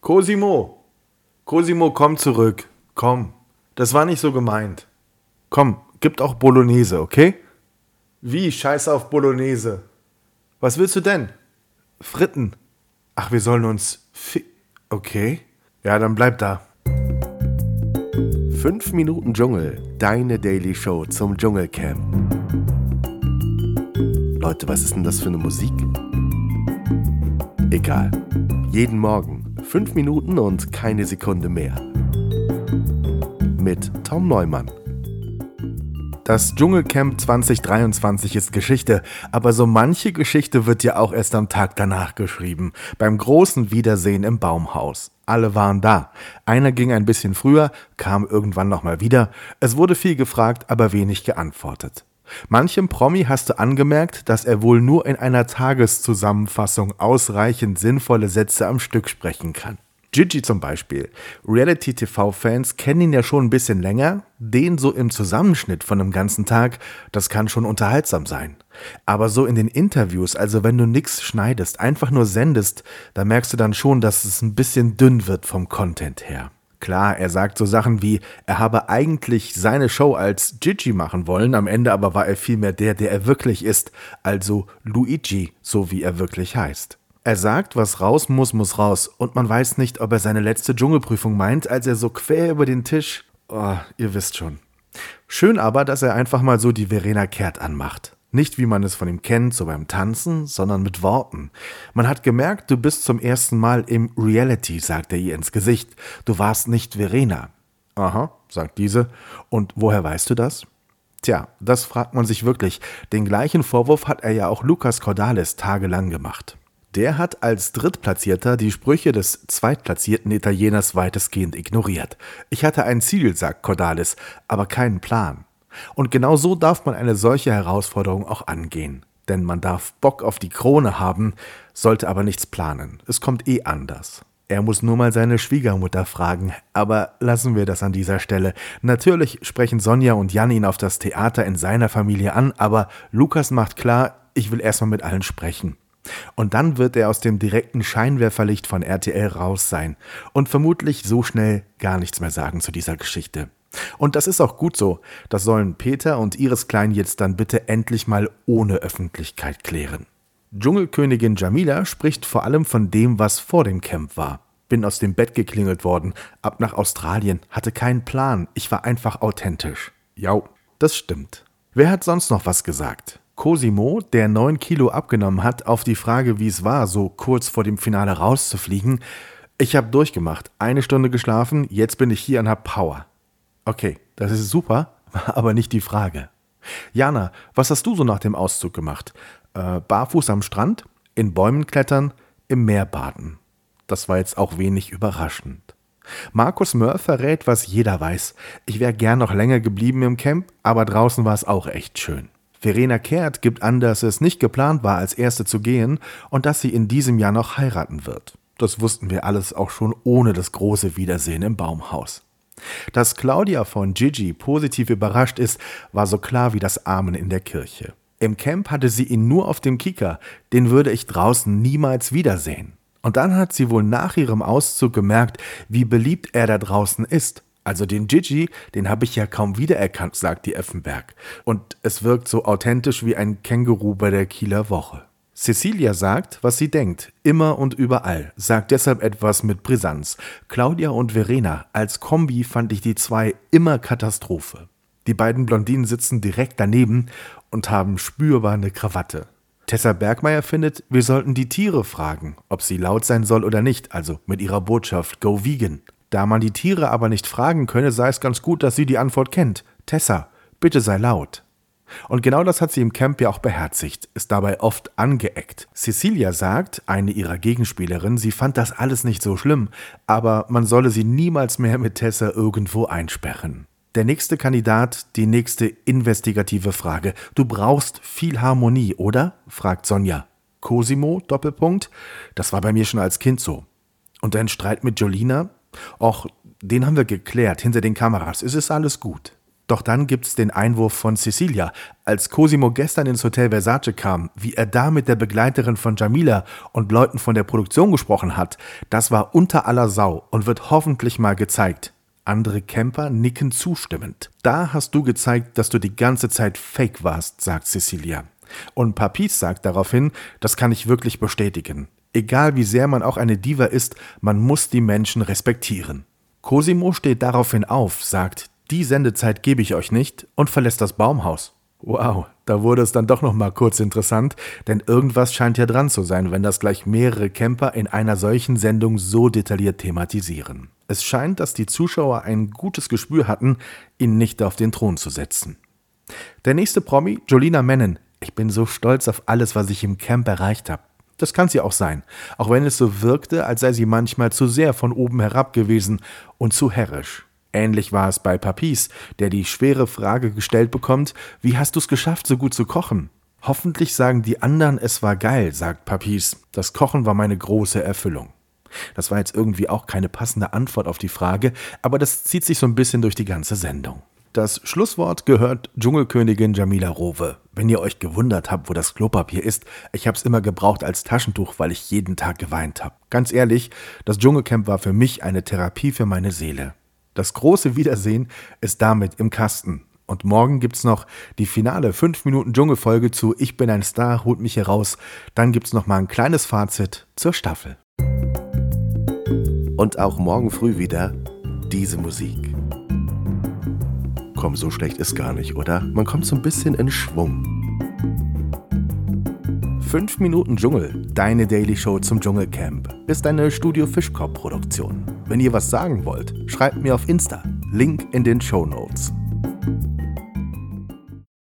Cosimo! Cosimo, komm zurück. Komm. Das war nicht so gemeint. Komm, gibt auch Bolognese, okay? Wie? Scheiß auf Bolognese. Was willst du denn? Fritten. Ach, wir sollen uns Okay. Ja, dann bleib da. 5 Minuten Dschungel, deine Daily Show zum Dschungelcamp. Leute, was ist denn das für eine Musik? Egal. Jeden Morgen 5 Minuten und keine Sekunde mehr. Mit Tom Neumann. Das Dschungelcamp 2023 ist Geschichte, aber so manche Geschichte wird ja auch erst am Tag danach geschrieben. Beim großen Wiedersehen im Baumhaus. Alle waren da. Einer ging ein bisschen früher, kam irgendwann nochmal wieder. Es wurde viel gefragt, aber wenig geantwortet. Manchem Promi hast du angemerkt, dass er wohl nur in einer Tageszusammenfassung ausreichend sinnvolle Sätze am Stück sprechen kann. Gigi zum Beispiel. Reality-TV-Fans kennen ihn ja schon ein bisschen länger. Den so im Zusammenschnitt von einem ganzen Tag, das kann schon unterhaltsam sein. Aber so in den Interviews, also wenn du nix schneidest, einfach nur sendest, da merkst du dann schon, dass es ein bisschen dünn wird vom Content her. Klar, er sagt so Sachen wie, er habe eigentlich seine Show als Gigi machen wollen, am Ende aber war er vielmehr der er wirklich ist, also Luigi, so wie er wirklich heißt. Er sagt, was raus muss, muss raus. Und man weiß nicht, ob er seine letzte Dschungelprüfung meint, als er so quer über den Tisch... Oh, ihr wisst schon. Schön aber, dass er einfach mal so die Verena Kehrt anmacht. Nicht, wie man es von ihm kennt, so beim Tanzen, sondern mit Worten. Man hat gemerkt, du bist zum ersten Mal im Reality, sagt er ihr ins Gesicht. Du warst nicht Verena. Aha, sagt diese. Und woher weißt du das? Tja, das fragt man sich wirklich. Den gleichen Vorwurf hat er ja auch Lucas Cordalis tagelang gemacht. Der hat als Drittplatzierter die Sprüche des zweitplatzierten Italieners weitestgehend ignoriert. Ich hatte ein Ziel, sagt Cordalis, aber keinen Plan. Und genau so darf man eine solche Herausforderung auch angehen. Denn man darf Bock auf die Krone haben, sollte aber nichts planen. Es kommt anders. Er muss nur mal seine Schwiegermutter fragen, aber lassen wir das an dieser Stelle. Natürlich sprechen Sonja und Jan ihn auf das Theater in seiner Familie an, aber Lukas macht klar, ich will erstmal mit allen sprechen. Und dann wird er aus dem direkten Scheinwerferlicht von RTL raus sein und vermutlich so schnell gar nichts mehr sagen zu dieser Geschichte. Und das ist auch gut so. Das sollen Peter und Iris Klein jetzt dann bitte endlich mal ohne Öffentlichkeit klären. Dschungelkönigin Jamila spricht vor allem von dem, was vor dem Camp war. Bin aus dem Bett geklingelt worden, ab nach Australien, hatte keinen Plan, ich war einfach authentisch. Ja, das stimmt. Wer hat sonst noch was gesagt? Cosimo, der 9 Kilo abgenommen hat, auf die Frage, wie es war, so kurz vor dem Finale rauszufliegen. Ich habe durchgemacht, 1 Stunde geschlafen, jetzt bin ich hier und hab Power. Okay, das ist super, aber nicht die Frage. Jana, was hast du so nach dem Auszug gemacht? Barfuß am Strand, in Bäumen klettern, im Meer baden. Das war jetzt auch wenig überraschend. Markus Möhr verrät, was jeder weiß. Ich wäre gern noch länger geblieben im Camp, aber draußen war es auch echt schön. Verena Kehrt gibt an, dass es nicht geplant war, als Erste zu gehen und dass sie in diesem Jahr noch heiraten wird. Das wussten wir alles auch schon ohne das große Wiedersehen im Baumhaus. Dass Claudia von Gigi positiv überrascht ist, war so klar wie das Amen in der Kirche. Im Camp hatte sie ihn nur auf dem Kieker, den würde ich draußen niemals wiedersehen. Und dann hat sie wohl nach ihrem Auszug gemerkt, wie beliebt er da draußen ist. Also den Gigi, den habe ich ja kaum wiedererkannt, sagt die Effenberg. Und es wirkt so authentisch wie ein Känguru bei der Kieler Woche. Cecilia sagt, was sie denkt, immer und überall, sagt deshalb etwas mit Brisanz. Claudia und Verena, als Kombi fand ich die zwei immer Katastrophe. Die beiden Blondinen sitzen direkt daneben und haben spürbar eine Krawatte. Tessa Bergmeier findet, wir sollten die Tiere fragen, ob sie laut sein soll oder nicht, also mit ihrer Botschaft Go Vegan. Da man die Tiere aber nicht fragen könne, sei es ganz gut, dass sie die Antwort kennt. Tessa, bitte sei laut. Und genau das hat sie im Camp ja auch beherzigt, ist dabei oft angeeckt. Cecilia sagt, eine ihrer Gegenspielerinnen, sie fand das alles nicht so schlimm, aber man solle sie niemals mehr mit Tessa irgendwo einsperren. Der nächste Kandidat, die nächste investigative Frage. Du brauchst viel Harmonie, oder? Fragt Sonja. Cosimo, Doppelpunkt. Das war bei mir schon als Kind so. Und dein Streit mit Jolina? Och, den haben wir geklärt, hinter den Kameras. Es ist alles gut. Doch dann gibt's den Einwurf von Cecilia. Als Cosimo gestern ins Hotel Versace kam, wie er da mit der Begleiterin von Jamila und Leuten von der Produktion gesprochen hat, das war unter aller Sau und wird hoffentlich mal gezeigt. Andere Camper nicken zustimmend. Da hast du gezeigt, dass du die ganze Zeit fake warst, sagt Cecilia. Und Papis sagt daraufhin, das kann ich wirklich bestätigen. Egal wie sehr man auch eine Diva ist, man muss die Menschen respektieren. Cosimo steht daraufhin auf, sagt, die Sendezeit gebe ich euch nicht und verlässt das Baumhaus. Wow, da wurde es dann doch noch mal kurz interessant, denn irgendwas scheint ja dran zu sein, wenn das gleich mehrere Camper in einer solchen Sendung so detailliert thematisieren. Es scheint, dass die Zuschauer ein gutes Gespür hatten, ihn nicht auf den Thron zu setzen. Der nächste Promi, Jolina Mennen. Ich bin so stolz auf alles, was ich im Camp erreicht habe. Das kann sie auch sein, auch wenn es so wirkte, als sei sie manchmal zu sehr von oben herab gewesen und zu herrisch. Ähnlich war es bei Papis, der die schwere Frage gestellt bekommt, wie hast du es geschafft, so gut zu kochen? Hoffentlich sagen die anderen, es war geil, sagt Papis. Das Kochen war meine große Erfüllung. Das war jetzt irgendwie auch keine passende Antwort auf die Frage, aber das zieht sich so ein bisschen durch die ganze Sendung. Das Schlusswort gehört Dschungelkönigin Jamila Rowe. Wenn ihr euch gewundert habt, wo das Klopapier ist, ich habe es immer gebraucht als Taschentuch, weil ich jeden Tag geweint habe. Ganz ehrlich, das Dschungelcamp war für mich eine Therapie für meine Seele. Das große Wiedersehen ist damit im Kasten. Und morgen gibt's noch die finale 5-Minuten-Dschungelfolge zu Ich bin ein Star, holt mich hier raus. Dann gibt's noch mal ein kleines Fazit zur Staffel. Und auch morgen früh wieder diese Musik. Komm, so schlecht ist gar nicht, oder? Man kommt so ein bisschen in Schwung. 5 Minuten Dschungel, deine Daily Show zum Dschungelcamp, ist eine Studio Fischkorb-Produktion. Wenn ihr was sagen wollt, schreibt mir auf Insta. Link in den Shownotes.